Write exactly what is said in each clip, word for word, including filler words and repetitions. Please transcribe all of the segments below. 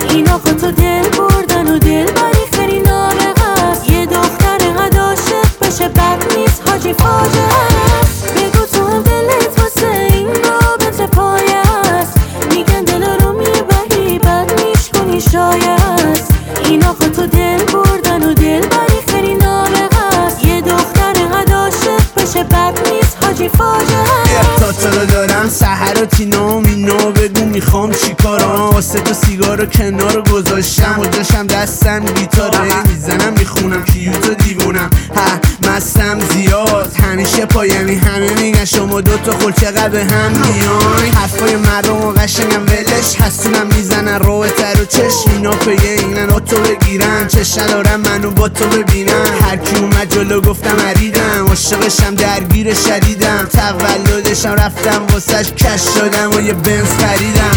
اینا خودتو دل بردن و دل بری خیلی نابغه. یه دختر قد عاشق بشه بد نیست حاجی فاجعه است. بگو تو هم دلت واسه این رابطه پایه است. میگن دل رو میبری بد میشکنی شاید. اینا خودتو دل بردن و دل بری خیلی نابغه است. یه دختر قد عاشق بشه بد نیست حاجی فاجعه است. تا تا دارم سحر و تینا و مینا بگو میخوام چی کارم. واسه تو سیگار کنار گذاشتم و جاشم دستم گیتاره. میزنم میخونم کیوتو دیوونم ها مستم زیاد. همیشه پایمی همه میگن شما دوتا خل چقدر به هم میان. حرفای مردم و قشنگم ولش حسونم میزنن رو تر و چشم. اینا پیه اینن تو بگیرن چش ندارم منو با تو ببینن. هرکی اومد جلو گفتم عریدم عاشقشم درگیر شدیدم. تولدشم رفتم واسش کش شدم و یه بنز خریدم.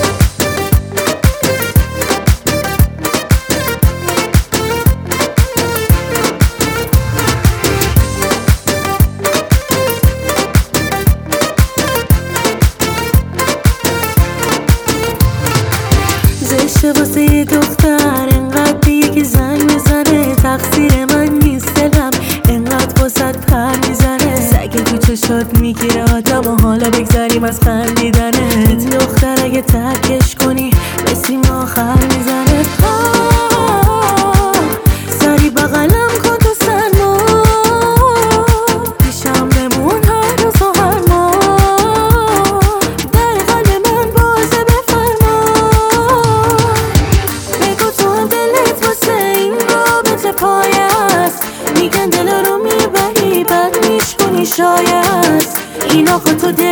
زشته واسه یه دختر انقدر به یکی زنگ بزنه. تقصیر من نیست دلم انقدر واسه پر میزنه. سگ تو چشات میگیره آدم و حالا بگذاریم از خندیدنه. این دختر اگه ترکش کنی به سیم آخر میزنه. سری بغلم کن تو سرما پیشم بمون هر روز و هر ماه. در قلب من بازه بفرما. بگو تو هم دلت واسه این رابطه پایه است. میگن دل رو میبری بد میشکنی شاید. اینا خودتو دل